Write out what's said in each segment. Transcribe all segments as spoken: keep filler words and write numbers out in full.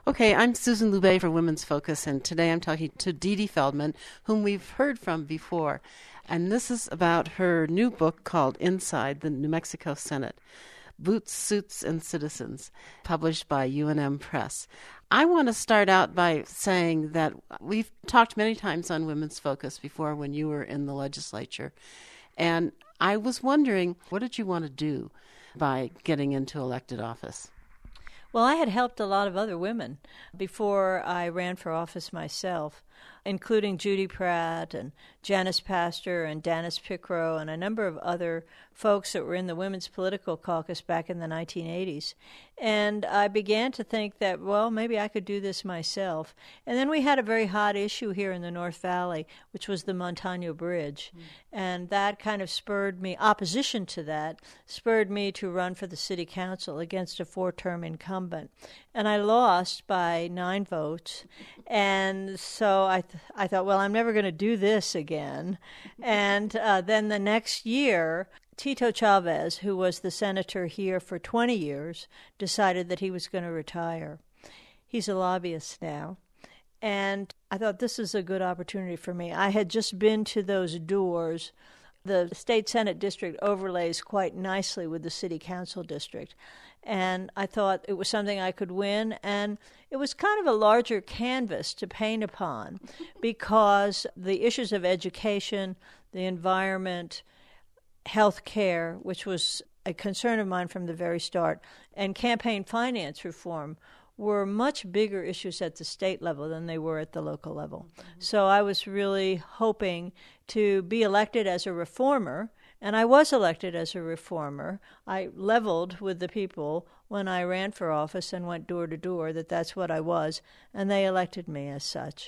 Okay, I'm Susan Loubet for Women's Focus, and today I'm talking to Dee Dee Feldman, whom we've heard from before. And this is about her new book called Inside the New Mexico Senate, Boots, Suits, and Citizens, published by U N M Press. I want to start out by saying that we've talked many times on Women's Focus before when you were in the legislature. And I was wondering, what did you want to do by getting into elected office? Well, I had helped a lot of other women before I ran for office myself, including Judy Pratt and Janice Pastor and Dennis Pickrow and a number of other folks that were in the Women's Political Caucus back in the nineteen eighties. And I began to think that, well, maybe I could do this myself. And then we had a very hot issue here in the North Valley, which was the Montano Bridge. Mm. And that kind of spurred me, opposition to that, spurred me to run for the city council against a four-term incumbent. And I lost by nine votes. And so I th- I thought, well, I'm never going to do this again. And uh, then the next year, Tito Chavez, who was the senator here for twenty years, decided that he was going to retire. He's a lobbyist now. And I thought this is a good opportunity for me. I had just been to those doors. The state senate district overlays quite nicely with the city council district. And I thought it was something I could win. And it was kind of a larger canvas to paint upon because the issues of education, the environment, health care, which was a concern of mine from the very start, and campaign finance reform were much bigger issues at the state level than they were at the local level. Mm-hmm. So I was really hoping to be elected as a reformer, and I was elected as a reformer. I leveled with the people when I ran for office and went door to door that that's what I was, and they elected me as such.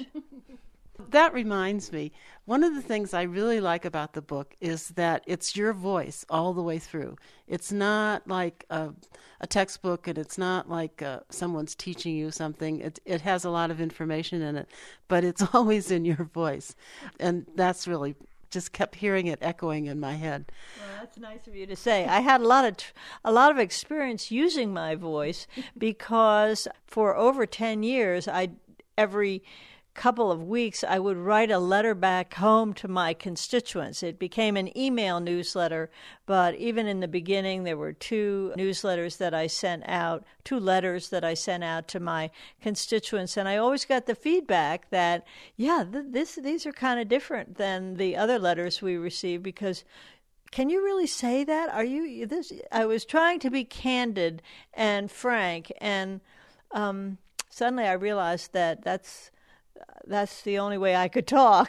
That reminds me, one of the things I really like about the book is that it's your voice all the way through. It's not like a, a textbook, and it's not like uh, someone's teaching you something. It, it has a lot of information in it, but it's always in your voice. And that's really, just kept hearing it echoing in my head. Well, that's nice of you to say. I had a lot of a lot of experience using my voice because for over ten years, I every couple of weeks, I would write a letter back home to my constituents. It became an email newsletter, but even in the beginning, there were two newsletters that I sent out, two letters that I sent out to my constituents, and I always got the feedback that, yeah, th- this these are kind of different than the other letters we received because can you really say that? Are you this? I was trying to be candid and frank, and um, suddenly I realized that that's That's the only way I could talk.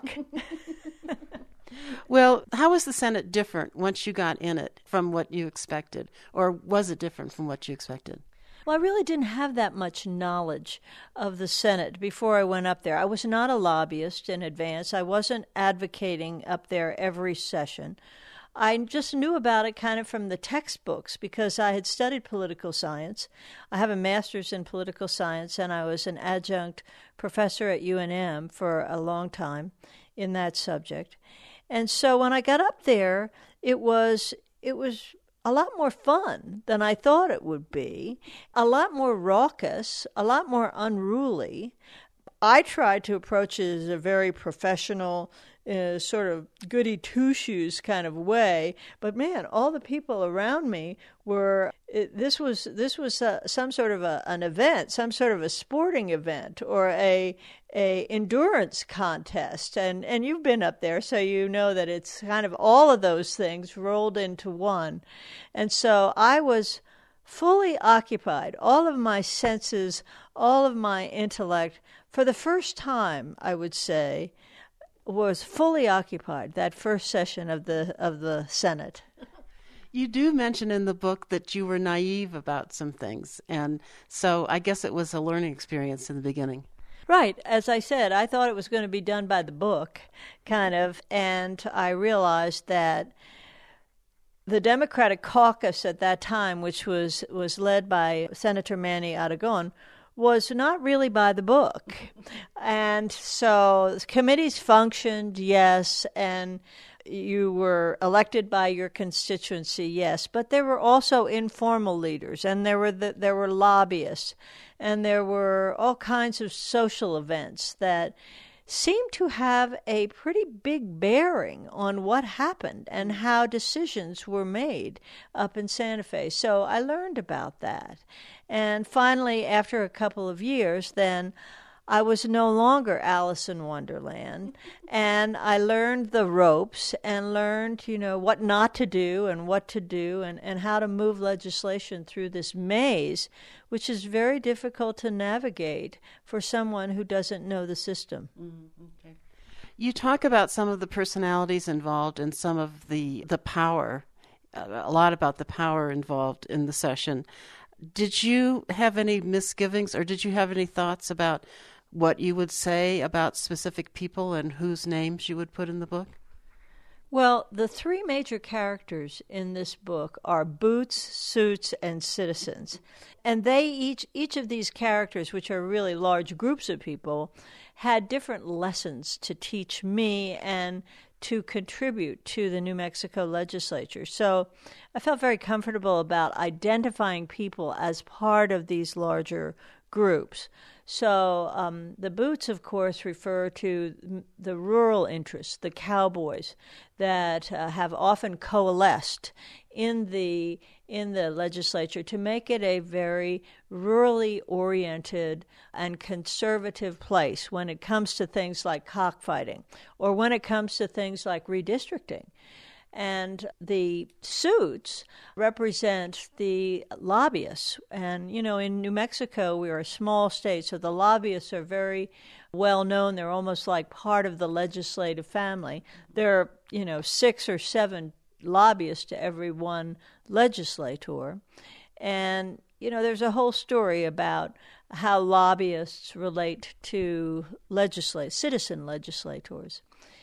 Well, how was the Senate different once you got in it from what you expected? Or was it different from what you expected? Well, I really didn't have that much knowledge of the Senate before I went up there. I was not a lobbyist in advance. I wasn't advocating up there every session. I just knew about it kind of from the textbooks because I had studied political science. I have a master's in political science, and I was an adjunct professor at U N M for a long time in that subject. And so when I got up there, it was it was a lot more fun than I thought it would be, a lot more raucous, a lot more unruly. I tried to approach it as a very professional, uh, sort of goody two-shoes kind of way, but man, all the people around me were. It, this was this was uh, some sort of a, an event, some sort of a sporting event, or a a endurance contest, and and you've been up there, so you know that it's kind of all of those things rolled into one, and so I was fully occupied, all of my senses, all of my intellect, for the first time, I would say, was fully occupied that first session of the of the Senate. You do mention in the book that you were naive about some things, and so I guess it was a learning experience in the beginning. Right. As I said, I thought it was going to be done by the book, kind of, and I realized that the Democratic caucus at that time, which was, was led by Senator Manny Aragon, was not really by the book. And so committees functioned, yes, and you were elected by your constituency, yes, but there were also informal leaders, and there were the, there were lobbyists. and there were all kinds of social events that seemed to have a pretty big bearing on what happened and how decisions were made up in Santa Fe. So I learned about that. And finally, after a couple of years, then I was no longer Alice in Wonderland, and I learned the ropes and learned, you know, what not to do and what to do and, and how to move legislation through this maze, which is very difficult to navigate for someone who doesn't know the system. Mm, okay. You talk about some of the personalities involved and some of the, the power, uh, a lot about the power involved in the session. Did you have any misgivings or did you have any thoughts about what you would say about specific people and whose names you would put in the book? Well, the three major characters in this book are Boots, Suits, and Citizens. And they each, each of these characters, which are really large groups of people, had different lessons to teach me and to contribute to the New Mexico legislature. So I felt very comfortable about identifying people as part of these larger groups. So um, the Boots, of course, refer to the rural interests, the cowboys that uh, have often coalesced in the in the legislature to make it a very rurally oriented and conservative place when it comes to things like cockfighting or when it comes to things like redistricting. And the Suits represent the lobbyists. And, you know, in New Mexico, we are a small state, so the lobbyists are very well known. They're almost like part of the legislative family. There are, you know, six or seven lobbyists to every one legislator. And, you know, there's a whole story about how lobbyists relate to legislate, citizen legislators,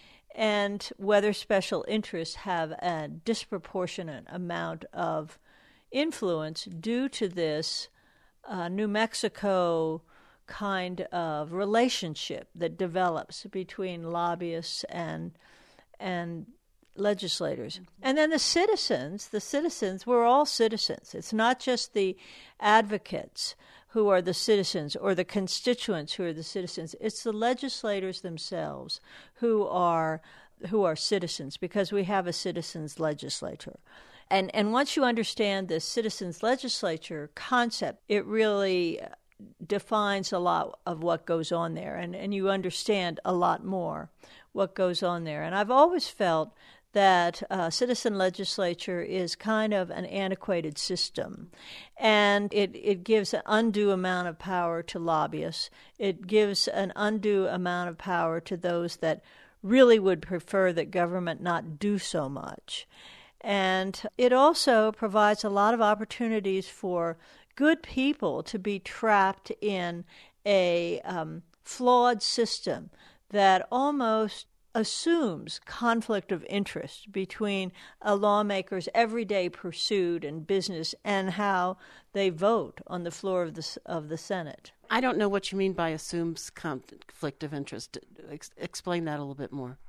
and whether special interests have a disproportionate amount of influence due to this uh, New Mexico kind of relationship that develops between lobbyists and and legislators. And then the citizens, the citizens, we're all citizens. It's not just the advocates who are the citizens or the constituents who are the citizens. It's the legislators themselves who are who are citizens, because we have a citizens legislature. And and once you understand the citizens legislature concept, it really defines a lot of what goes on there, and, and you understand a lot more what goes on there. And I've always felt that uh, citizen legislature is kind of an antiquated system, and it, it gives an undue amount of power to lobbyists. It gives an undue amount of power to those that really would prefer that government not do so much. And it also provides a lot of opportunities for good people to be trapped in a um, flawed system that almost assumes conflict of interest between a lawmaker's everyday pursuit and business and how they vote on the floor of the of the Senate. I don't know what you mean by assumes conflict of interest. Ex- explain that a little bit more.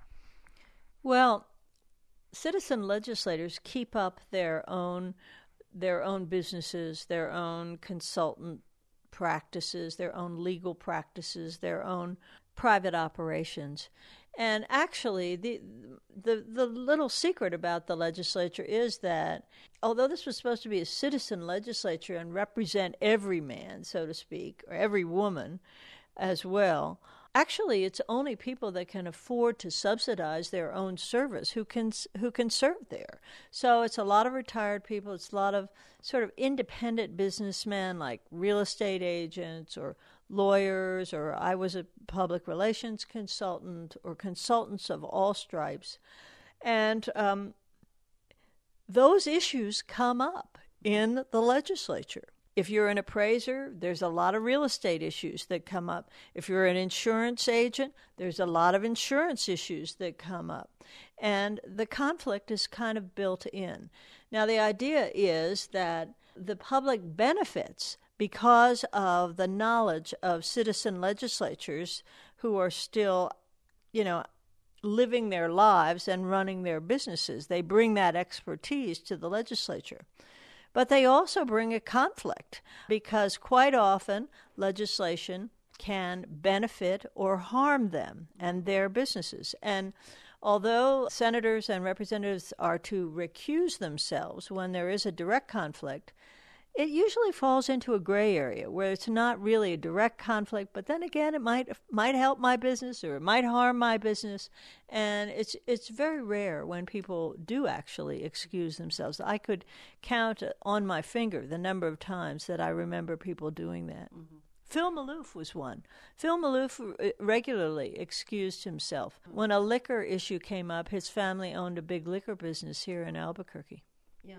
Well, citizen legislators keep up their own their own businesses, their own consultant practices, their own legal practices, their own private operations. And actually, the, the the little secret about the legislature is that, although this was supposed to be a citizen legislature and represent every man, so to speak, or every woman as well, actually it's only people that can afford to subsidize their own service who can who can serve there. So it's a lot of retired people. It's a lot of sort of independent businessmen like real estate agents or lawyers, or I was a public relations consultant, or consultants of all stripes. And um, those issues come up in the legislature. If you're an appraiser, there's a lot of real estate issues that come up. If you're an insurance agent, there's a lot of insurance issues that come up. And the conflict is kind of built in. Now, the idea is that the public benefits because of the knowledge of citizen legislatures who are still, you know, living their lives and running their businesses. They bring that expertise to the legislature. But they also bring a conflict because quite often legislation can benefit or harm them and their businesses. And although senators and representatives are to recuse themselves when there is a direct conflict, it usually falls into a gray area where it's not really a direct conflict, but then again, it might might help my business or it might harm my business. And it's it's very rare when people do actually excuse themselves. I could count on my finger the number of times that I remember people doing that. Mm-hmm. Phil Maloof was one. Phil Maloof regularly excused himself. When a liquor issue came up, his family owned a big liquor business here in Albuquerque. Yeah.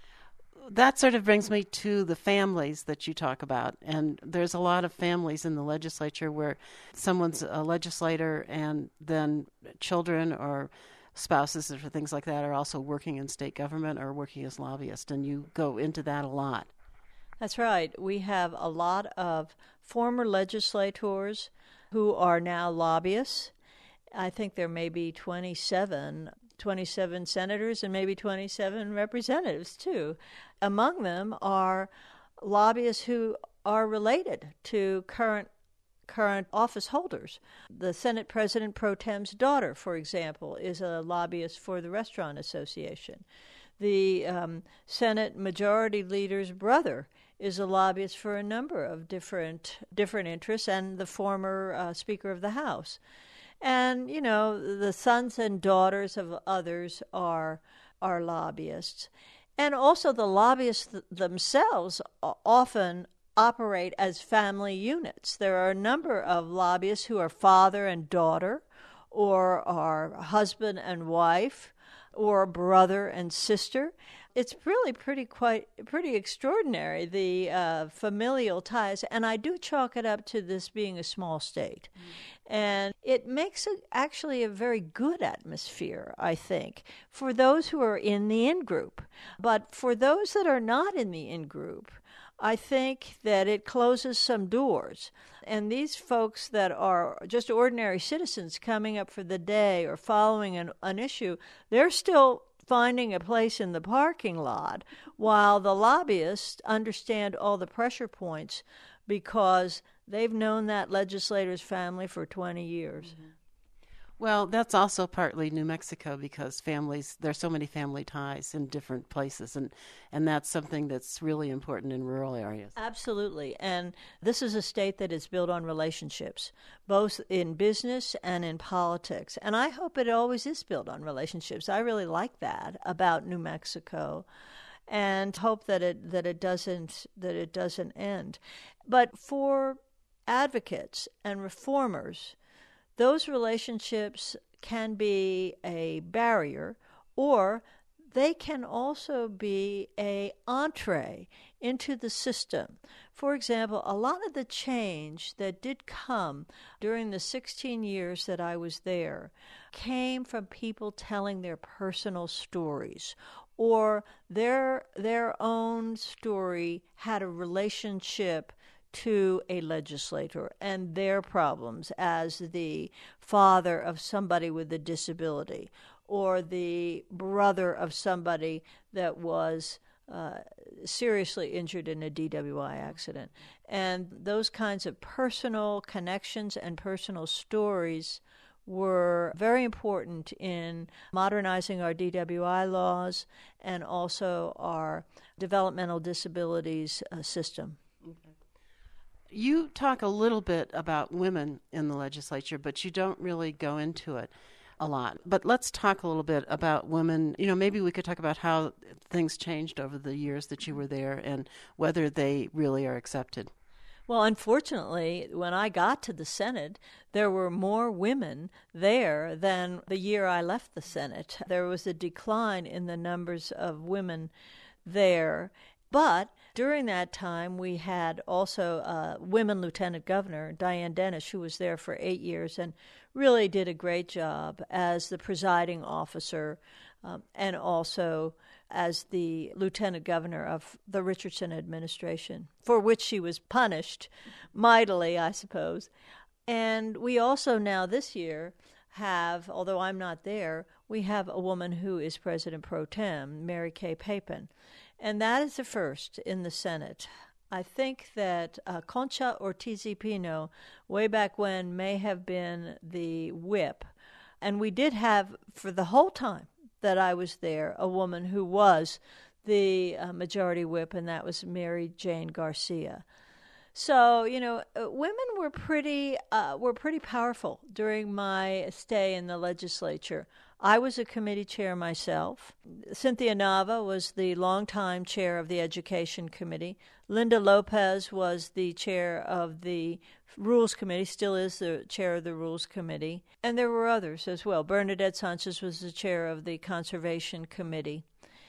That sort of brings me to the families that you talk about. And there's a lot of families in the legislature where someone's a legislator and then children or spouses or things like that are also working in state government or working as lobbyists. And you go into that a lot. That's right. We have a lot of former legislators who are now lobbyists. I think there may be twenty-seven, twenty-seven senators and maybe twenty-seven representatives, too. Among them are lobbyists who are related to current current office holders. The Senate President Pro Tem's daughter, for example, is a lobbyist for the Restaurant Association. The um, Senate Majority Leader's brother is a lobbyist for a number of different different interests, and the former uh, Speaker of the House. And, you know, the sons and daughters of others are are lobbyists. And also the lobbyists th- themselves often operate as family units. There are a number of lobbyists who are father and daughter, or are husband and wife, or brother and sister. It's really pretty quite pretty extraordinary, the uh, familial ties, and I do chalk it up to this being a small state. Mm. And it makes it actually a very good atmosphere, I think, for those who are in the in-group. But for those that are not in the in-group, I think that it closes some doors. And these folks that are just ordinary citizens coming up for the day or following an, an issue, they're still finding a place in the parking lot, while the lobbyists understand all the pressure points because they've known that legislator's family for twenty years. Mm-hmm. Well, that's also partly New Mexico because families, there's so many family ties in different places, and, and that's something that's really important in rural areas. Absolutely. And this is a state that is built on relationships, both in business and in politics. And I hope it always is built on relationships. I really like that about New Mexico, and hope that it that it doesn't that it doesn't end. But for advocates and reformers, those relationships can be a barrier, or they can also be an entree into the system. For example, a lot of the change that did come during the sixteen years that I was there came from people telling their personal stories, or their their own story had a relationship to a legislator and their problems as the father of somebody with a disability or the brother of somebody that was uh, seriously injured in a D W I accident. And those kinds of personal connections and personal stories were very important in modernizing our D W I laws and also our developmental disabilities uh, system. Okay. You talk a little bit about women in the legislature, but you don't really go into it a lot. But let's talk a little bit about women. You know, maybe we could talk about how things changed over the years that you were there and whether they really are accepted. Well, unfortunately, when I got to the Senate, there were more women there than the year I left the Senate. There was a decline in the numbers of women there. But during that time, we had also a women lieutenant governor, Diane Dennis, who was there for eight years and really did a great job as the presiding officer um, and also as the lieutenant governor of the Richardson administration, for which she was punished mightily, I suppose. And we also now this year have, although I'm not there, we have a woman who is president pro tem, Mary Kay Papin. And that is the first in the Senate. I think that uh, Concha Ortiz y Pino, way back when, may have been the whip. And we did have, for the whole time that I was there, a woman who was the uh, majority whip, and that was Mary Jane Garcia. So, you know, uh, women were pretty uh, were pretty powerful during my stay in the legislature. I was a committee chair myself. Cynthia Nava was the longtime chair of the Education Committee. Linda Lopez was the chair of the Rules Committee, still is the chair of the Rules Committee. And there were others as well. Bernadette Sanchez was the chair of the Conservation Committee.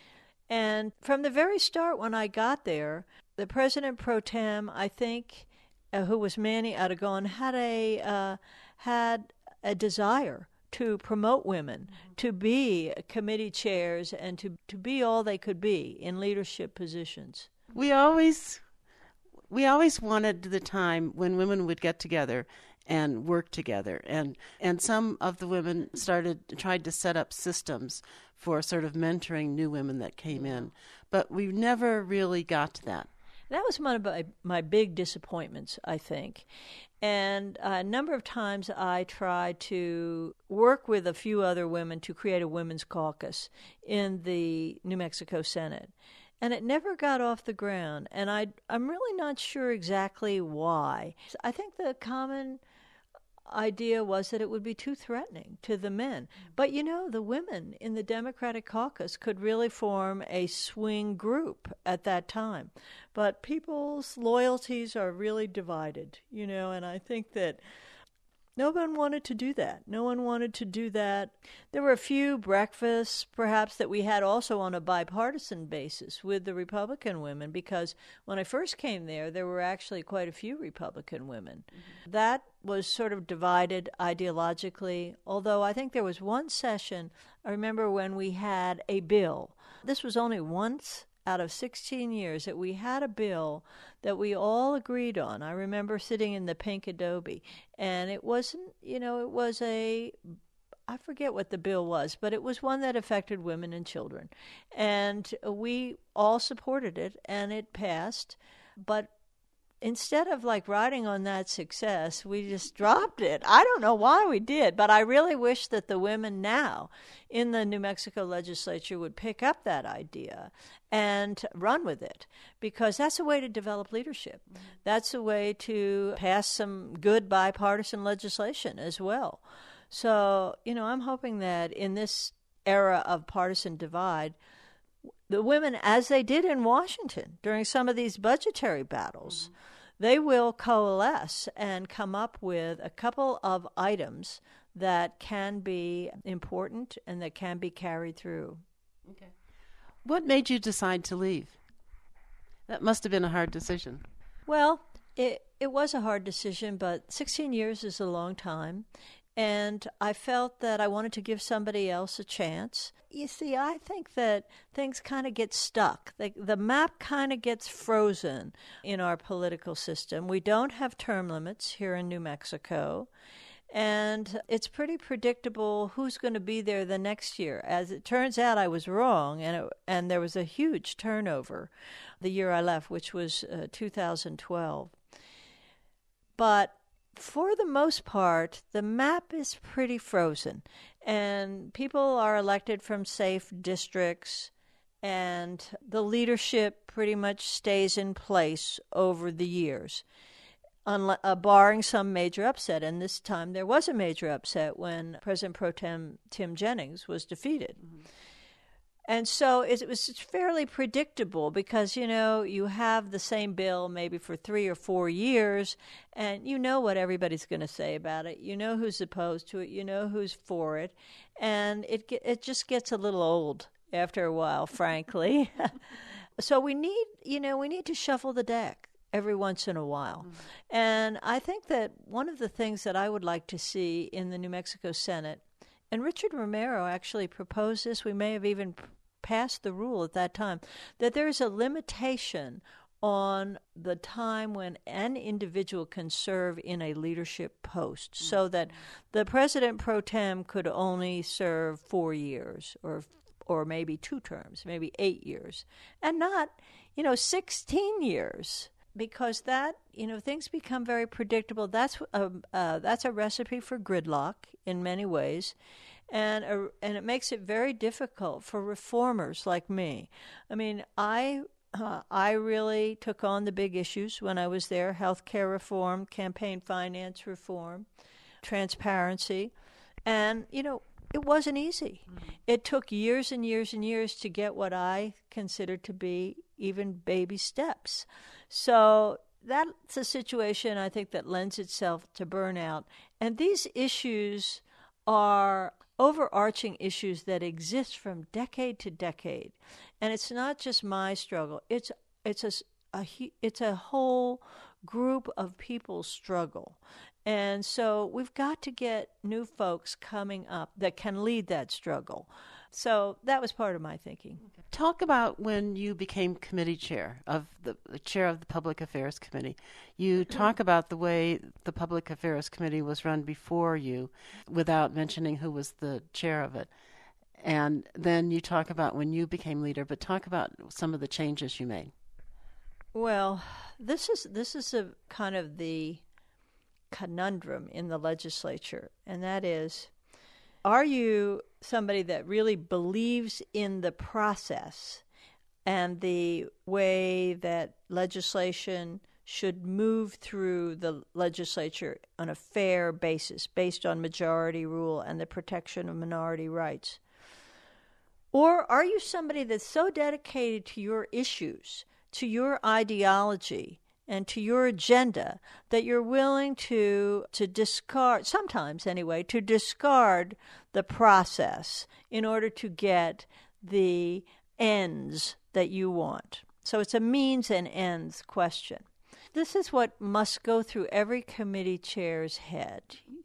And from the very start when I got there, the president pro tem, I think, uh, who was Manny Aragon, had a uh, had a desire to promote women, mm-hmm. to be committee chairs, and to to be all they could be in leadership positions. We always we always wanted the time when women would get together and work together, and and some of the women started tried to set up systems for sort of mentoring new women that came in, but we never really got to that. That was one of my, my big disappointments, I think. And a number of times I tried to work with a few other women to create a women's caucus in the New Mexico Senate. And it never got off the ground. And I, I'm really not sure exactly why. I think the common idea was that it would be too threatening to the men. But, you know, the women in the Democratic caucus could really form a swing group at that time. But people's loyalties are really divided, you know, and I think that no one wanted to do that. No one wanted to do that. There were a few breakfasts, perhaps, that we had also on a bipartisan basis with the Republican women, because when I first came there, there were actually quite a few Republican women. Mm-hmm. That was sort of divided ideologically, although I think there was one session, I remember when we had a bill. This was only once out of sixteen years that we had a bill that we all agreed on. I remember sitting in the pink Adobe, and it wasn't, you know, it was a, I forget what the bill was, but it was one that affected women and children. And we all supported it, and it passed. But instead of like riding on that success, we just dropped it. I don't know why we did, but I really wish that the women now in the New Mexico legislature would pick up that idea and run with it, because that's a way to develop leadership. Mm-hmm. That's a way to pass some good bipartisan legislation as well. So, you know, I'm hoping that in this era of partisan divide, the women, as they did in Washington during some of these budgetary battles, mm-hmm. they will coalesce and come up with a couple of items that can be important and that can be carried through. Okay. What made you decide to leave? That must have been a hard decision. Well, it it was a hard decision, but sixteen years is a long time. And I felt that I wanted to give somebody else a chance. You see, I think that things kind of get stuck. The, the map kind of gets frozen in our political system. We don't have term limits here in New Mexico. And it's pretty predictable who's going to be there the next year. As it turns out, I was wrong, and it, and there was a huge turnover the year I left, which was uh, two thousand twelve. But for the most part, the map is pretty frozen, and people are elected from safe districts, and the leadership pretty much stays in place over the years, unless, uh, barring some major upset. And this time there was a major upset when President Pro Tem Tim Jennings was defeated. Mm-hmm. And so it was fairly predictable because, you know, you have the same bill maybe for three or four years, and you know what everybody's going to say about it. You know who's opposed to it. You know who's for it. And it it just gets a little old after a while, frankly. So we need, you know, we need to shuffle the deck every once in a while. Mm-hmm. And I think that one of the things that I would like to see in the New Mexico Senate, and Richard Romero actually proposed this, we may have even passed the rule at that time, that there is a limitation on the time when an individual can serve in a leadership post, mm-hmm. so that the president pro tem could only serve four years or or maybe two terms, maybe eight years, and not, you know, sixteen years. Because that, you know, things become very predictable. That's a, uh, that's a recipe for gridlock in many ways, and a, and it makes it very difficult for reformers like me. I mean, I uh, I really took on the big issues when I was there: healthcare reform, campaign finance reform, transparency, and you know, it wasn't easy. Mm-hmm. It took years and years and years to get what I considered to be even baby steps. So that's a situation, I think, that lends itself to burnout. And these issues are overarching issues that exist from decade to decade. And it's not just my struggle. It's it's a, a it's a whole group of people's struggle. And so we've got to get new folks coming up that can lead that struggle. So that was part of my thinking. Talk about when you became committee chair of the, the chair of the Public Affairs Committee. You talk about the way the Public Affairs Committee was run before you without mentioning who was the chair of it. And then you talk about when you became leader, but talk about some of the changes you made. Well, this is this is a kind of the conundrum in the legislature, and that is, are you somebody that really believes in the process and the way that legislation should move through the legislature on a fair basis, based on majority rule and the protection of minority rights? Or are you somebody that's so dedicated to your issues, to your ideology, and to your agenda that you're willing to to discard, sometimes anyway, to discard the process in order to get the ends that you want? So it's a means and ends question. This is what must go through every committee chair's head.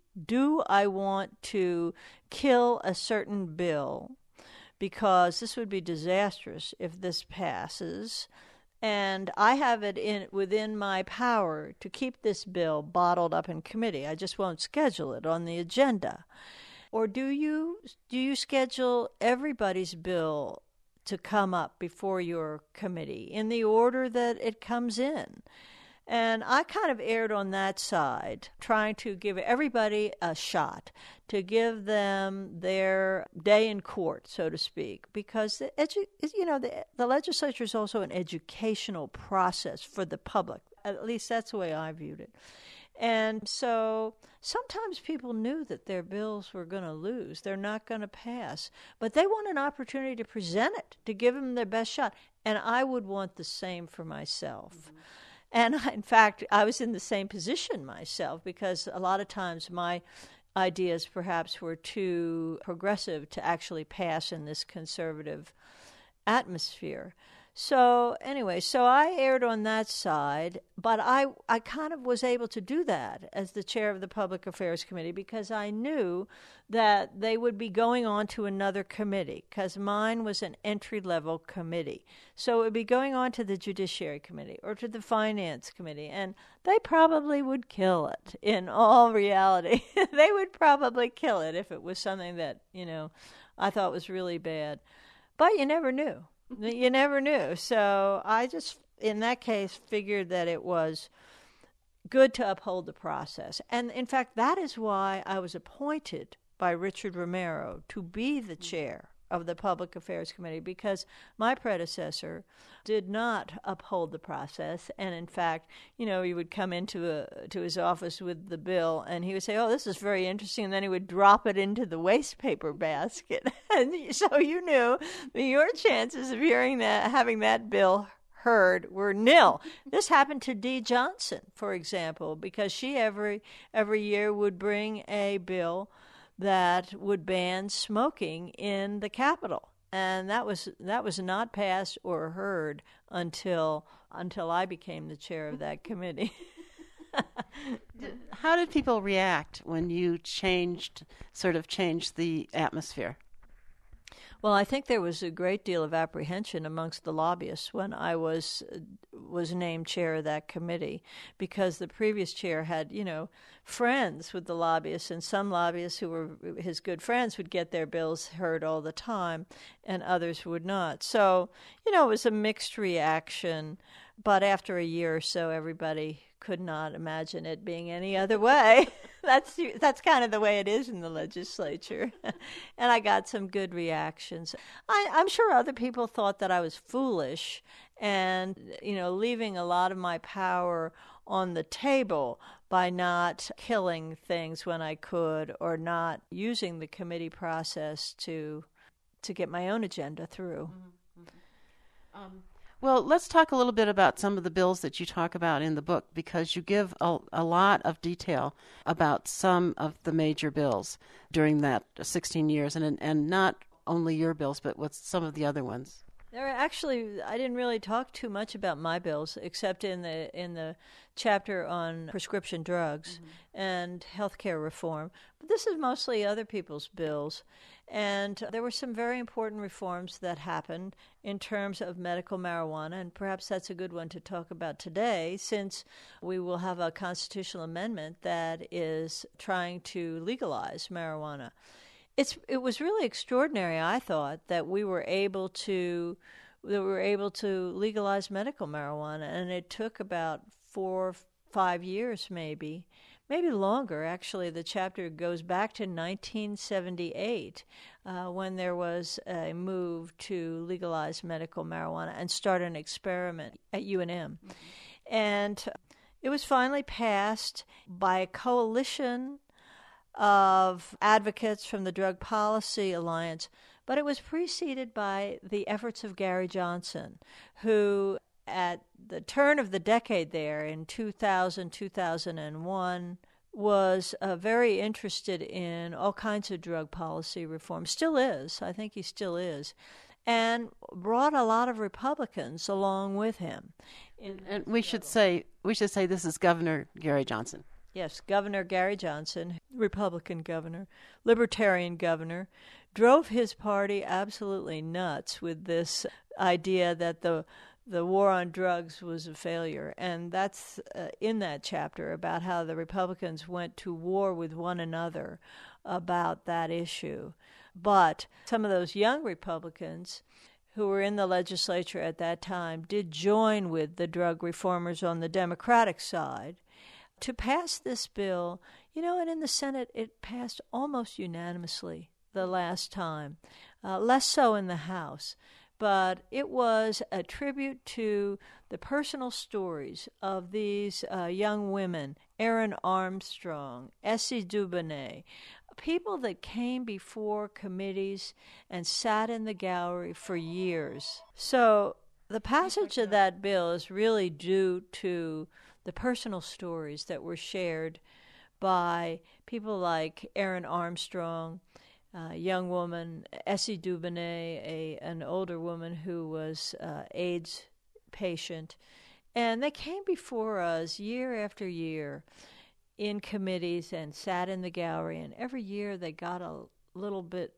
Do I want to kill a certain bill because this would be disastrous if this passes, and I have it in within my power to keep this bill bottled up in committee? I just won't schedule it on the agenda. Or do you do you schedule everybody's bill to come up before your committee in the order that it comes in? And I kind of erred on that side, trying to give everybody a shot, to give them their day in court, so to speak, because the edu- you know the, the legislature is also an educational process for the public. At least that's the way I viewed it. And so sometimes people knew that their bills were going to lose. They're not going to pass. But they want an opportunity to present it, to give them their best shot. And I would want the same for myself. Mm-hmm. And in fact, I was in the same position myself, because a lot of times my ideas perhaps were too progressive to actually pass in this conservative atmosphere. So anyway, so I erred on that side, but I, I kind of was able to do that as the chair of the Public Affairs Committee, because I knew that they would be going on to another committee, because mine was an entry-level committee. So it would be going on to the Judiciary Committee or to the Finance Committee, and they probably would kill it in all reality. They would probably kill it if it was something that, you know, I thought was really bad. But you never knew. You never knew. So I just, in that case, figured that it was good to uphold the process. And in fact, that is why I was appointed by Richard Romero to be the chair of the Public Affairs Committee, because my predecessor did not uphold the process. And in fact, you know, he would come into a, to his office with the bill and he would say, "Oh, this is very interesting," and then he would drop it into the waste paper basket. And so you knew that your chances of hearing that, having that bill heard, were nil. This happened to Dee Johnson, for example, because she every every year would bring a bill that would ban smoking in the Capitol, and that was that was not passed or heard until until I became the chair of that committee. How did people react when you changed, sort of changed the atmosphere? Well, I think there was a great deal of apprehension amongst the lobbyists when I was was named chair of that committee, because the previous chair had, you know, friends with the lobbyists, and some lobbyists who were his good friends would get their bills heard all the time, and others would not. So, you know, it was a mixed reaction, but after a year or so, everybody could not imagine it being any other way. That's that's kind of the way it is in the legislature. And I got some good reactions. I, I'm sure other people thought that I was foolish and, you know, leaving a lot of my power on the table by not killing things when I could, or not using the committee process to to get my own agenda through. Mm-hmm. Mm-hmm. Um, Well, let's talk a little bit about some of the bills that you talk about in the book, because you give a, a lot of detail about some of the major bills during that sixteen years, and and not only your bills, but with some of the other ones. There are actually, I didn't really talk too much about my bills, except in the in the chapter on prescription drugs mm-hmm. and healthcare reform. But this is mostly other people's bills. And there were some very important reforms that happened in terms of medical marijuana, and perhaps that's a good one to talk about today, since we will have a constitutional amendment that is trying to legalize marijuana. It's it was really extraordinary, I thought, that we were able to that we were able to legalize medical marijuana, and it took about four, five years, maybe. Maybe longer, actually. The chapter goes back to nineteen seventy-eight, uh, when there was a move to legalize medical marijuana and start an experiment at U N M. Mm-hmm. And it was finally passed by a coalition of advocates from the Drug Policy Alliance, but it was preceded by the efforts of Gary Johnson, who at the turn of the decade there in two thousand, two thousand one, was uh, very interested in all kinds of drug policy reform. Still is. I think he still is. And brought a lot of Republicans along with him. In, and we should say we should say this is Governor Gary Johnson. Yes, Governor Gary Johnson, Republican governor, libertarian governor, drove his party absolutely nuts with this idea that the the war on drugs was a failure. And that's uh, in that chapter about how the Republicans went to war with one another about that issue. But some of those young Republicans who were in the legislature at that time did join with the drug reformers on the Democratic side to pass this bill. You know, and in the Senate it passed almost unanimously the last time, uh, less so in the House. But it was a tribute to the personal stories of these uh, young women, Erin Armstrong, Essie Dubonnet, people that came before committees and sat in the gallery for years. So the passage of that bill is really due to the personal stories that were shared by people like Erin Armstrong, a young woman, Essie Dubonnet, a an older woman who was uh, AIDS patient. And they came before us year after year in committees and sat in the gallery, and every year they got a little bit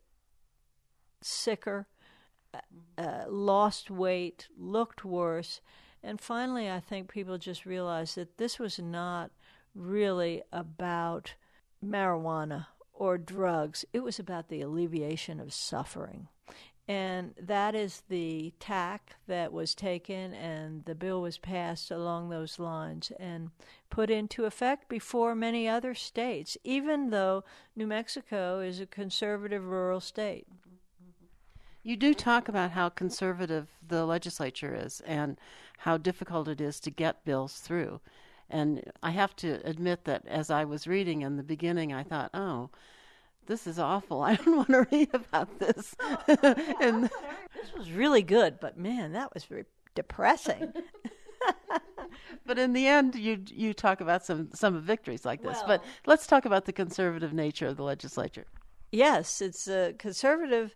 sicker, uh, lost weight, looked worse, and finally I think people just realized that this was not really about marijuana or drugs. It was about the alleviation of suffering. And that is the tack that was taken, and the bill was passed along those lines and put into effect before many other states, even though New Mexico is a conservative rural state. You do talk about how conservative the legislature is and how difficult it is to get bills through. And I have to admit that as I was reading in the beginning, I thought, oh, this is awful. I don't want to read about this. And this was really good, but man, that was very depressing. But in the end, you you talk about some, some victories like this. Well, but let's talk about the conservative nature of the legislature. Yes, it's a conservative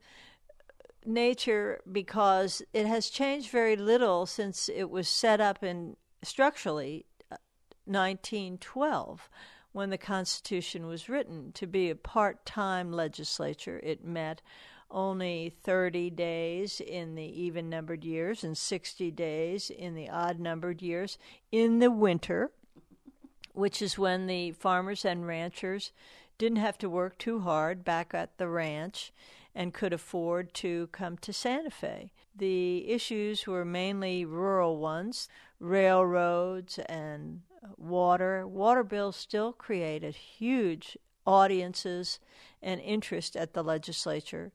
nature because it has changed very little since it was set up in structurally nineteen twelve. When the Constitution was written, to be a part-time legislature. It met only thirty days in the even-numbered years and sixty days in the odd-numbered years in the winter, which is when the farmers and ranchers didn't have to work too hard back at the ranch and could afford to come to Santa Fe. The issues were mainly rural ones, railroads and water. Water bills still created huge audiences and interest at the legislature,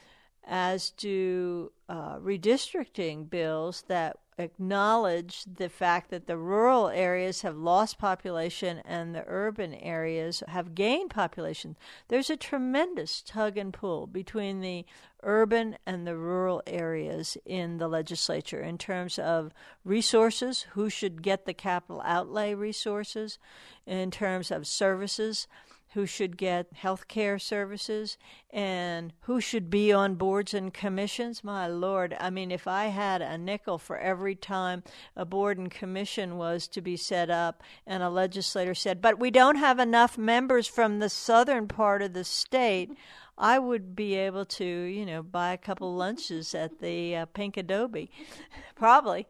as do uh, redistricting bills that acknowledge the fact that the rural areas have lost population and the urban areas have gained population. There's a tremendous tug and pull between the urban and the rural areas in the legislature in terms of resources, who should get the capital outlay resources, in terms of services, who should get health care services, and who should be on boards and commissions. My Lord, I mean, if I had a nickel for every time a board and commission was to be set up and a legislator said, but we don't have enough members from the southern part of the state, I would be able to, you know, buy a couple lunches at the uh, Pink Adobe, probably.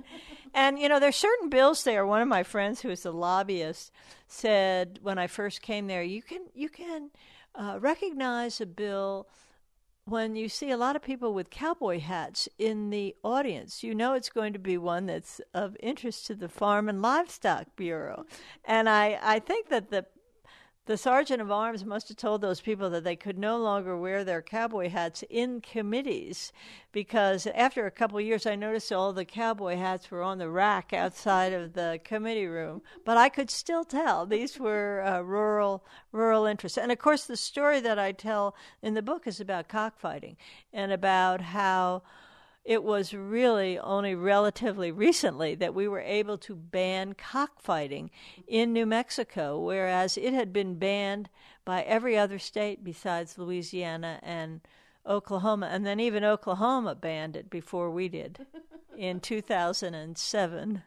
And, you know, there's certain bills there. One of my friends who is a lobbyist said when I first came there, you can you can uh, recognize a bill when you see a lot of people with cowboy hats in the audience. You know it's going to be one that's of interest to the Farm and Livestock Bureau. And I, I think that the The sergeant of arms must have told those people that they could no longer wear their cowboy hats in committees, because after a couple of years I noticed all the cowboy hats were on the rack outside of the committee room. But I could still tell these were uh, rural rural interests. And, of course, the story that I tell in the book is about cockfighting and about how it was really only relatively recently that we were able to ban cockfighting in New Mexico, whereas it had been banned by every other state besides Louisiana and Oklahoma. And then even Oklahoma banned it before we did in two thousand seven.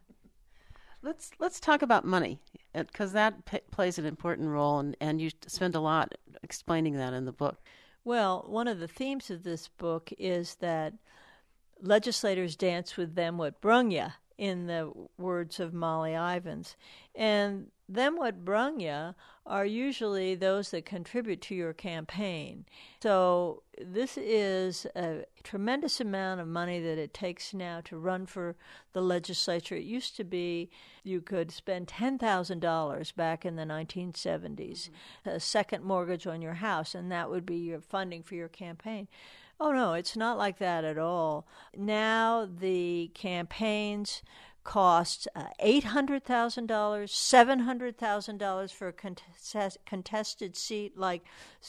Let's let's talk about money, because that p- plays an important role, and, and you spend a lot explaining that in the book. Well, one of the themes of this book is that legislators dance with them what brung ya, in the words of Molly Ivins. And them what brung ya are usually those that contribute to your campaign. So this is a tremendous amount of money that it takes now to run for the legislature. It used to be you could spend ten thousand dollars back in the nineteen seventies, mm-hmm. a second mortgage on your house, and that would be your funding for your campaign. Oh, no, it's not like that at all. Now the campaigns cost uh, eight hundred thousand dollars, seven hundred thousand dollars for a contest- contested seat like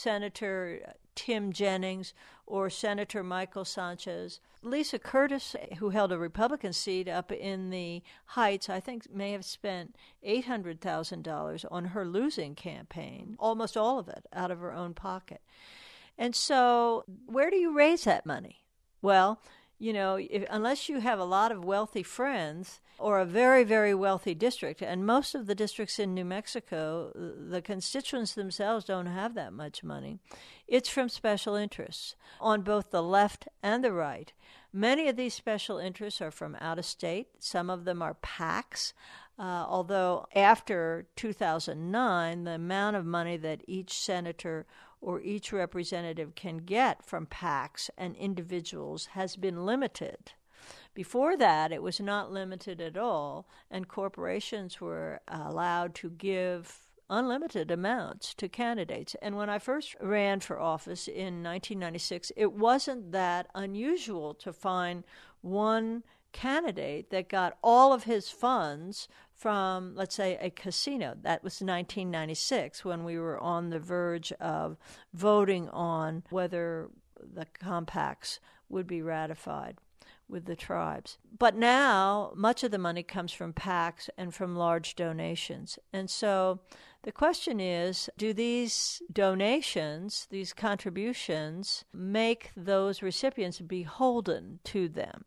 Senator Tim Jennings or Senator Michael Sanchez. Lisa Curtis, who held a Republican seat up in the Heights, I think may have spent eight hundred thousand dollars on her losing campaign, almost all of it out of her own pocket. And so where do you raise that money? Well, you know, if, unless you have a lot of wealthy friends or a very, very wealthy district, and most of the districts in New Mexico, the constituents themselves don't have that much money, it's from special interests on both the left and the right. Many of these special interests are from out of state. Some of them are PACs, uh, although after two thousand nine, the amount of money that each senator or each representative can get from PACs and individuals has been limited. Before that, it was not limited at all, and corporations were allowed to give unlimited amounts to candidates. And when I first ran for office in nineteen ninety-six, it wasn't that unusual to find one candidate that got all of his funds from, let's say, a casino. That was nineteen ninety-six, when we were on the verge of voting on whether the compacts would be ratified with the tribes. But now, much of the money comes from PACs and from large donations. And so the question is, do these donations, these contributions, make those recipients beholden to them?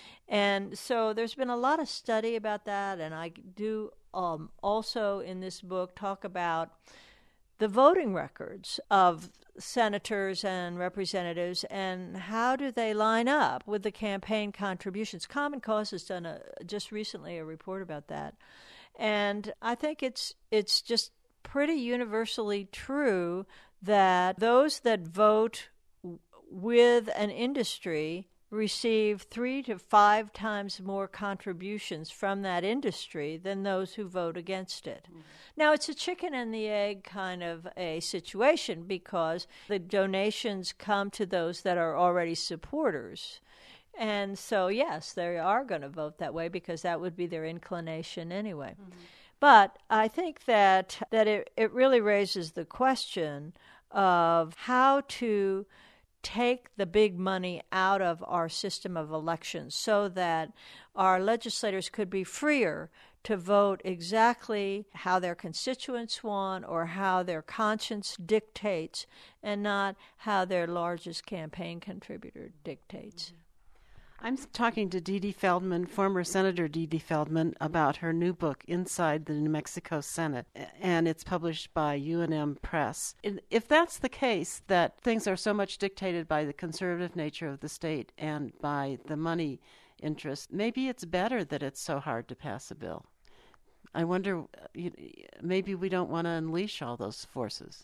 And so there's been a lot of study about that, and I do um, also in this book talk about the voting records of senators and representatives, and how do they line up with the campaign contributions. Common Cause has done a, just recently a report about that. And I think it's it's just pretty universally true that those that vote w- with an industry receive three to five times more contributions from that industry than those who vote against it. Mm-hmm. Now, it's a chicken and the egg kind of a situation because the donations come to those that are already supporters. And so, yes, they are going to vote that way because that would be their inclination anyway. Mm-hmm. But I think that, that it, it really raises the question of how to take the big money out of our system of elections so that our legislators could be freer to vote exactly how their constituents want or how their conscience dictates and not how their largest campaign contributor dictates. I'm talking to Dee Dee Feldman, former Senator Dee Dee Feldman, about her new book, Inside the New Mexico Senate, and it's published by U N M Press. If that's the case, that things are so much dictated by the conservative nature of the state and by the money interest, maybe it's better that it's so hard to pass a bill. I wonder, maybe we don't want to unleash all those forces.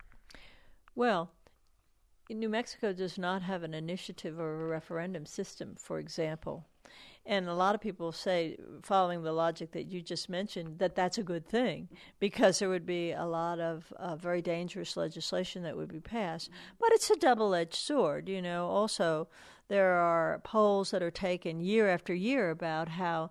Well, New Mexico does not have an initiative or a referendum system, for example. And a lot of people say, following the logic that you just mentioned, that that's a good thing because there would be a lot of uh, very dangerous legislation that would be passed. But it's a double-edged sword. You know, also there are polls that are taken year after year about how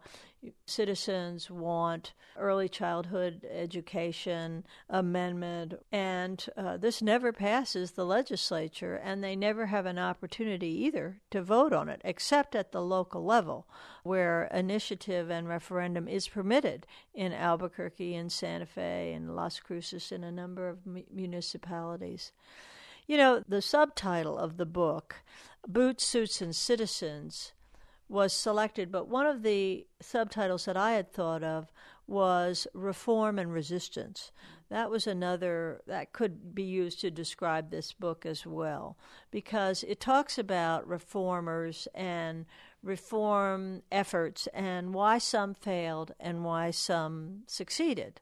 citizens want early childhood education amendment, and uh, this never passes the legislature, and they never have an opportunity either to vote on it, except at the local level, where initiative and referendum is permitted in Albuquerque and Santa Fe and Las Cruces and a number of mu- municipalities. You know, the subtitle of the book, Boots, Suits, and Citizens, was selected, but one of the subtitles that I had thought of was Reform and Resistance. That was another that could be used to describe this book as well, because it talks about reformers and reform efforts and why some failed and why some succeeded.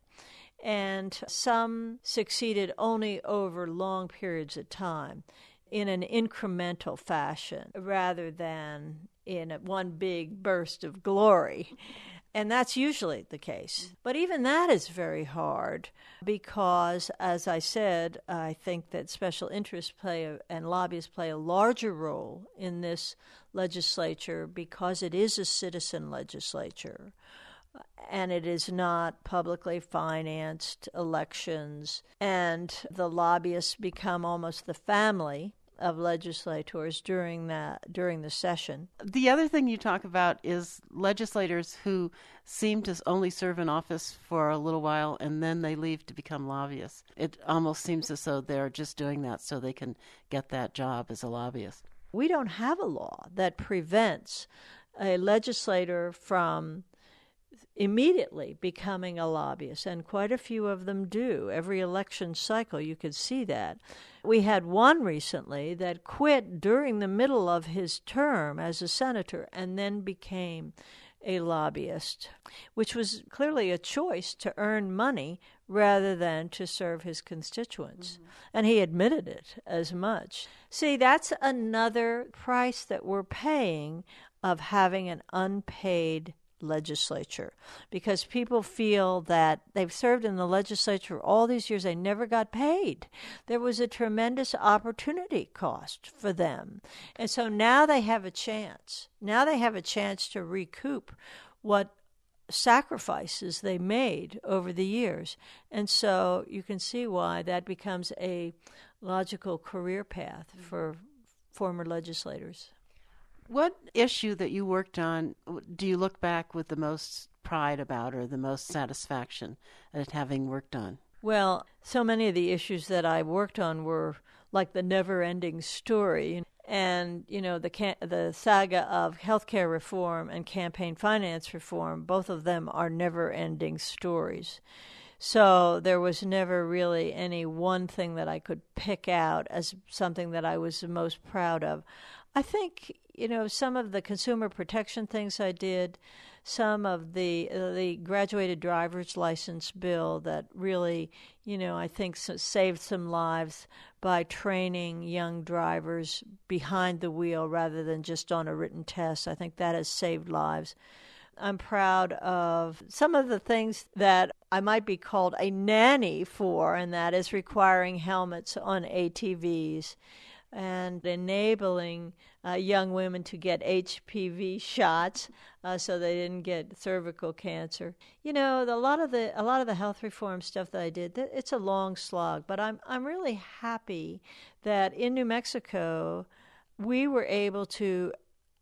And some succeeded only over long periods of time in an incremental fashion rather than in a, one big burst of glory. And that's usually the case. But even that is very hard because, as I said, I think that special interests play a, and lobbyists play a larger role in this legislature because it is a citizen legislature. And it is not publicly financed elections. And the lobbyists become almost the family of legislators during that during the session. The other thing you talk about is legislators who seem to only serve in office for a little while and then they leave to become lobbyists. It almost seems as though they're just doing that so they can get that job as a lobbyist. We don't have a law that prevents a legislator from immediately becoming a lobbyist, and quite a few of them do. Every election cycle, you could see that. We had one recently that quit during the middle of his term as a senator and then became a lobbyist, which was clearly a choice to earn money rather than to serve his constituents. Mm-hmm. And he admitted it as much. See, that's another price that we're paying of having an unpaid legislature, because people feel that they've served in the legislature all these years, they never got paid. There was a tremendous opportunity cost for them. And so now they have a chance. Now they have a chance to recoup what sacrifices they made over the years. And so you can see why that becomes a logical career path for former legislators. What issue that you worked on do you look back with the most pride about or the most satisfaction at having worked on? Well, so many of the issues that I worked on were like the never-ending story. And, you know, the ca- the saga of healthcare reform and campaign finance reform, both of them are never-ending stories. So there was never really any one thing that I could pick out as something that I was the most proud of. I think, you know, some of the consumer protection things I did, some of the uh, the graduated driver's license bill that really, you know, I think so, saved some lives by training young drivers behind the wheel rather than just on a written test. I think that has saved lives. I'm proud of some of the things that I might be called a nanny for, and that is requiring helmets on A T Vs and enabling uh, young women to get H P V shots uh, so they didn't get cervical cancer. You know, the, a lot of the a lot of the health reform stuff that I did, it's a long slog, but I'm I'm really happy that in New Mexico we were able to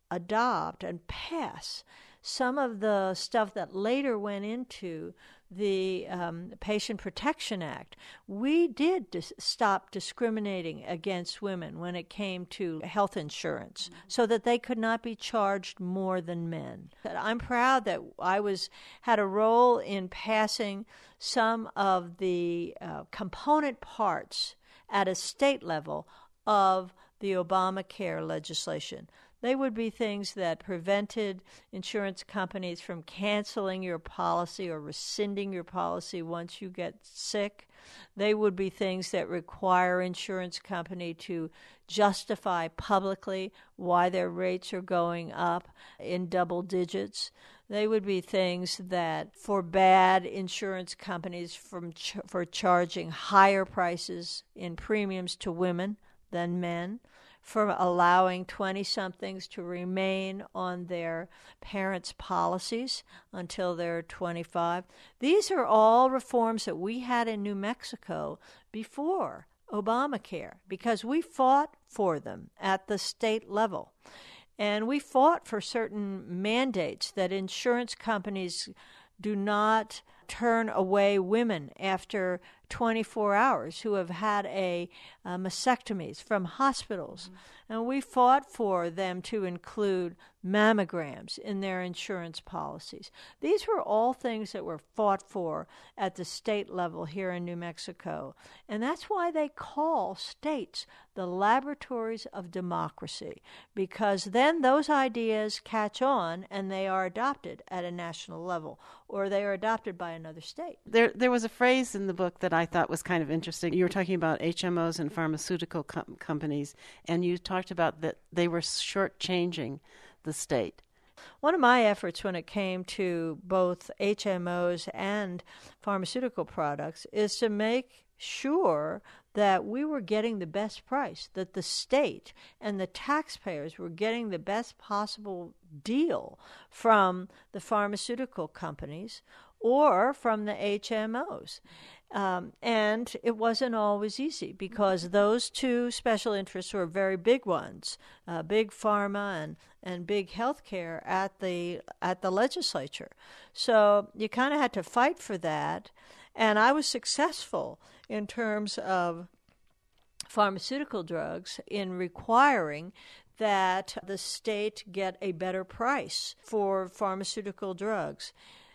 adopt and pass some of the stuff that later went into the um, Patient Protection Act. We did dis- stop discriminating against women when it came to health insurance, mm-hmm. so that they could not be charged more than men. I'm proud that I was had a role in passing some of the uh, component parts at a state level of the Obamacare legislation. They would be things that prevented insurance companies from canceling your policy or rescinding your policy once you get sick. They would be things that require insurance company to justify publicly why their rates are going up in double digits. They would be things that forbade insurance companies from ch- for charging higher prices in premiums to women than men, for allowing twenty-somethings to remain on their parents' policies until they're twenty-five. These are all reforms that we had in New Mexico before Obamacare because we fought for them at the state level. And we fought for certain mandates that insurance companies do not turn away women after twenty-four hours who have had a, a mastectomies from hospitals. Mm-hmm. And we fought for them to include mammograms in their insurance policies. These were all things that were fought for at the state level here in New Mexico. And that's why they call states the laboratories of democracy, because then those ideas catch on and they are adopted at a national level, or they are adopted by another state. There there was a phrase in the book that I thought was kind of interesting. You were talking about H M Os and pharmaceutical com- companies, and you talked about that they were shortchanging the state. One of my efforts when it came to both H M Os and pharmaceutical products is to make sure that we were getting the best price, that the state and the taxpayers were getting the best possible deal from the pharmaceutical companies or from the H M Os. Um, and it wasn't always easy because those two special interests were very big ones, uh, big pharma and, and big healthcare at the at the legislature. So you kind of had to fight for that. And I was successful in terms of pharmaceutical drugs in requiring that the state get a better price for pharmaceutical drugs.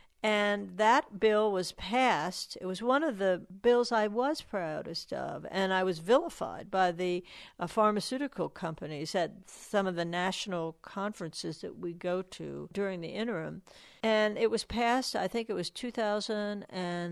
And that bill was passed. It was one of the bills I was proudest of, and I was vilified by the uh, pharmaceutical companies at some of the national conferences that we go to during the interim. And it was passed, I think it was two thousand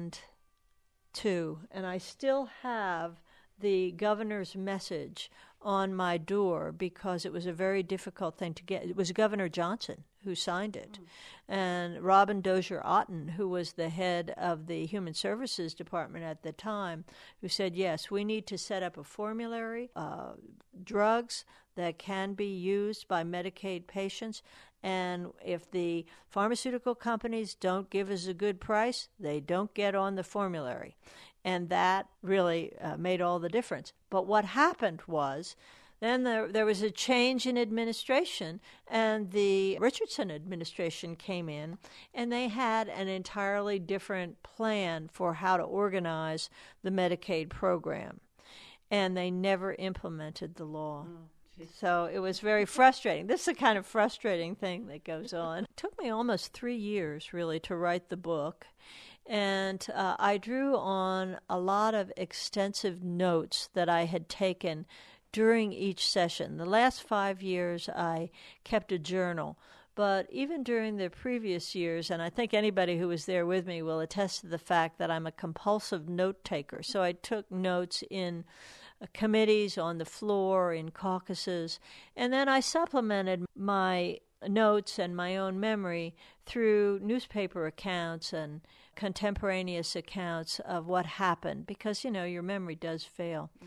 two, and I still have the governor's message on my door because it was a very difficult thing to get. It was Governor Johnson who signed it. Mm. And Robin Dozier-Otten, who was the head of the Human Services Department at the time, who said, yes, we need to set up a formulary, uh, drugs that can be used by Medicaid patients, and if the pharmaceutical companies don't give us a good price, they don't get on the formulary. And that really uh, made all the difference. But what happened was then there, there was a change in administration, and the Richardson administration came in, and they had an entirely different plan for how to organize the Medicaid program. And they never implemented the law. Oh. So it was very frustrating. This is the kind of frustrating thing that goes on. It took me almost three years, really, to write the book. And uh, I drew on a lot of extensive notes that I had taken during each session. The last five years, I kept a journal. But even during the previous years, and I think anybody who was there with me will attest to the fact that I'm a compulsive note taker. So I took notes in uh, committees, on the floor, in caucuses, and then I supplemented my notes and my own memory through newspaper accounts and contemporaneous accounts of what happened, because, you know, your memory does fail. Mm.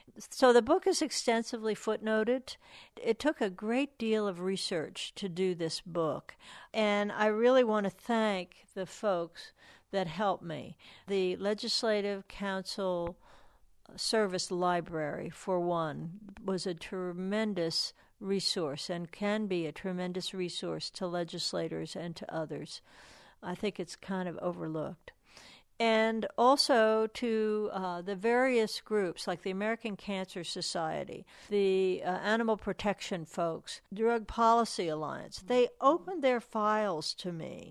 So the book is extensively footnoted. It took a great deal of research to do this book, and I really want to thank the folks that helped me. The Legislative Council Service Library, for one, was a tremendous resource and can be a tremendous resource to legislators and to others. I think it's kind of overlooked. And also to uh, the various groups like the American Cancer Society, the uh, Animal Protection folks, Drug Policy Alliance. They opened their files to me,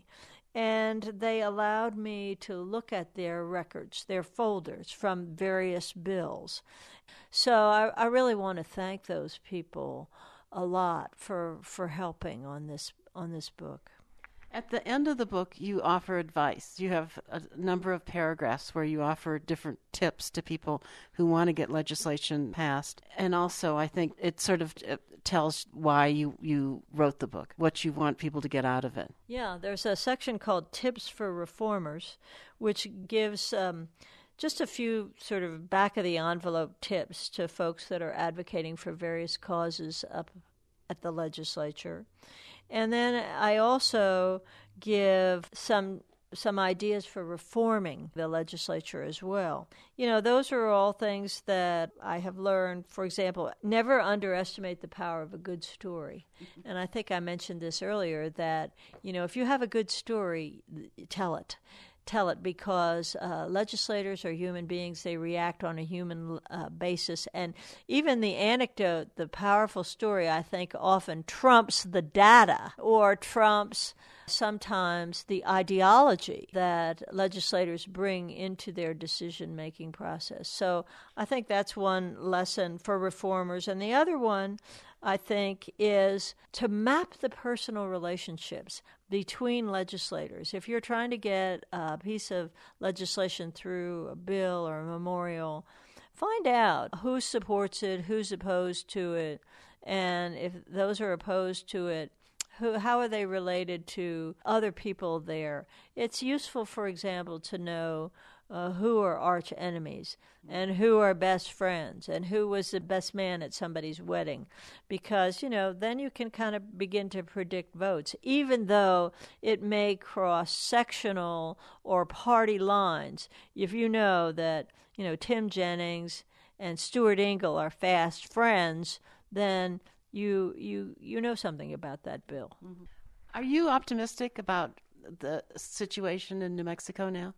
and they allowed me to look at their records, their folders from various bills. So I, I really want to thank those people a lot for, for helping on this on this book. At the end of the book, you offer advice. You have a number of paragraphs where you offer different tips to people who want to get legislation passed. And also, I think it sort of tells why you, you wrote the book, what you want people to get out of it. Yeah, there's a section called Tips for Reformers, which gives um, just a few sort of back-of-the-envelope tips to folks that are advocating for various causes up at the legislature. And then I also give some some ideas for reforming the legislature as well. You know, those are all things that I have learned. For example, never underestimate the power of a good story. Mm-hmm. And I think I mentioned this earlier, that, you know, if you have a good story, tell it. Tell it, because uh, legislators are human beings. They react on a human uh, basis. And even the anecdote, the powerful story, I think often trumps the data or trumps sometimes the ideology that legislators bring into their decision-making process. So I think that's one lesson for reformers. And the other one, I think, is to map the personal relationships between legislators. If you're trying to get a piece of legislation through a bill or a memorial, find out who supports it, who's opposed to it, and if those are opposed to it, who, how are they related to other people there? It's useful, for example, to know Uh, who are arch enemies and who are best friends and who was the best man at somebody's wedding, because, you know, then you can kind of begin to predict votes, even though it may cross sectional or party lines. If you know that, you know, Tim Jennings and Stuart Ingle are fast friends, then you you you know something about that bill. Mm-hmm. Are you optimistic about the situation in New Mexico now?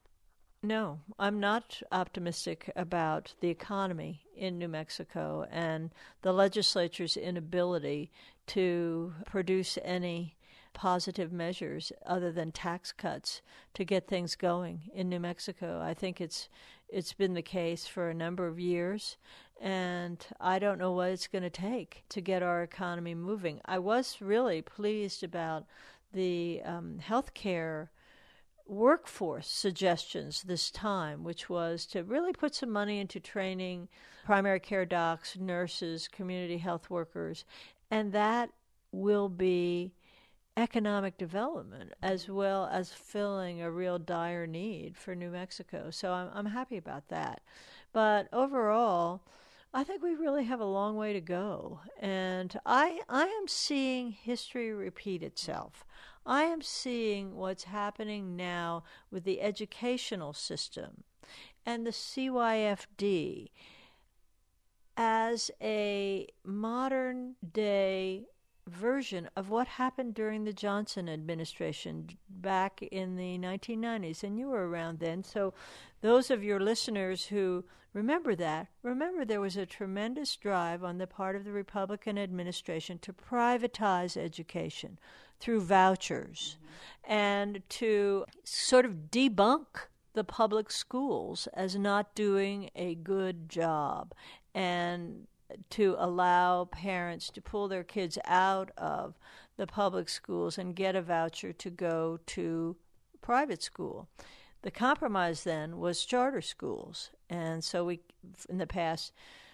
No, I'm not optimistic about the economy in New Mexico and the legislature's inability to produce any positive measures other than tax cuts to get things going in New Mexico. I think it's it's been the case for a number of years, and I don't know what it's going to take to get our economy moving. I was really pleased about the um, health care workforce suggestions this time, which was to really put some money into training primary care docs, nurses, community health workers, and that will be economic development as well as filling a real dire need for New Mexico. So I'm, I'm happy about that. But overall, I think we really have a long way to go, and I I am seeing history repeat itself. I am seeing what's happening now with the educational system and the C Y F D as a modern-day version of what happened during the Johnson administration back in the nineteen nineties, and you were around then. So those of your listeners who remember that, remember there was a tremendous drive on the part of the Republican administration to privatize education through vouchers mm-hmm. and to sort of debunk the public schools as not doing a good job, and to allow parents to pull their kids out of the public schools and get a voucher to go to private school. The compromise then was charter schools, and so we, in the past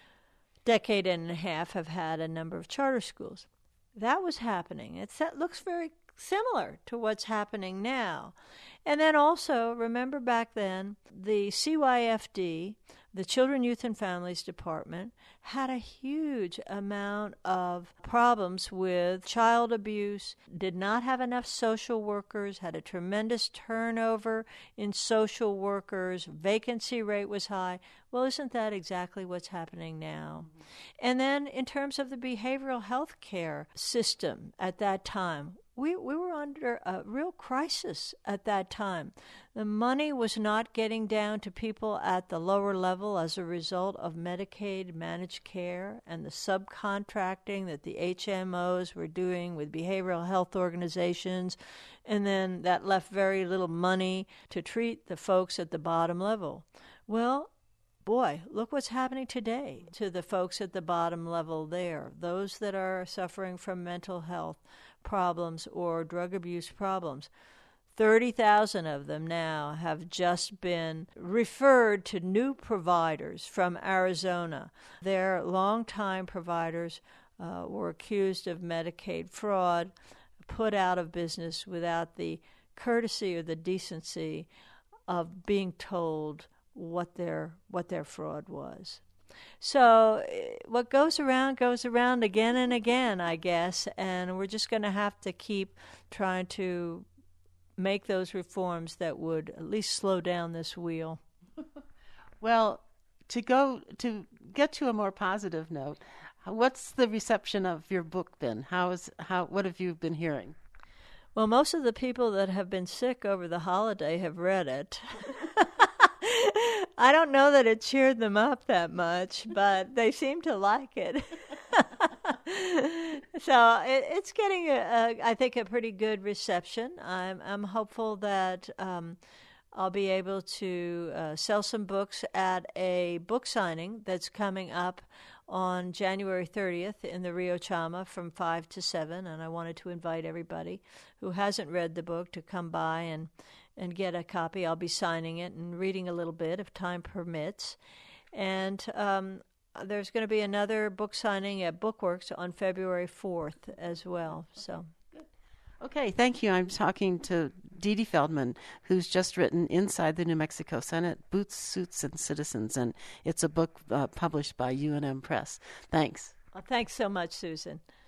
decade and a half, have had a number of charter schools. That was happening. It's, that looks very similar to what's happening now. And then also, remember back then, the C Y F D, the Children, Youth, and Families Department, had a huge amount of problems with child abuse, did not have enough social workers, had a tremendous turnover in social workers, vacancy rate was high. Well, isn't that exactly what's happening now? Mm-hmm. And then in terms of the behavioral health care system at that time, We we were under a real crisis at that time. The money was not getting down to people at the lower level as a result of Medicaid managed care and the subcontracting that the H M Os were doing with behavioral health organizations, and then that left very little money to treat the folks at the bottom level. Well, boy, look what's happening today to the folks at the bottom level there, those that are suffering from mental health problems or drug abuse problems. thirty thousand of them now have just been referred to new providers from Arizona. Their longtime providers uh, were accused of Medicaid fraud, put out of business without the courtesy or the decency of being told what their what their fraud was. So what goes around goes around again and again, I guess, and we're just going to have to keep trying to make those reforms that would at least slow down this wheel. Well, to go to get to a more positive note, what's the reception of your book been? How is how what have you been hearing? Well, most of the people that have been sick over the holiday have read it. I don't know that it cheered them up that much, but they seem to like it. So it, it's getting, a, a, I think, a pretty good reception. I'm, I'm hopeful that um, I'll be able to uh, sell some books at a book signing that's coming up on January thirtieth in the Rio Chama from five to seven, and I wanted to invite everybody who hasn't read the book to come by and and get a copy. I'll be signing it and reading a little bit if time permits. And um, there's going to be another book signing at Bookworks on February fourth as well. So, okay, thank you. I'm talking to Dee Dee Feldman, who's just written Inside the New Mexico Senate, Boots, Suits, and Citizens, and it's a book uh, published by U N M Press. Thanks. Well, thanks so much, Susan.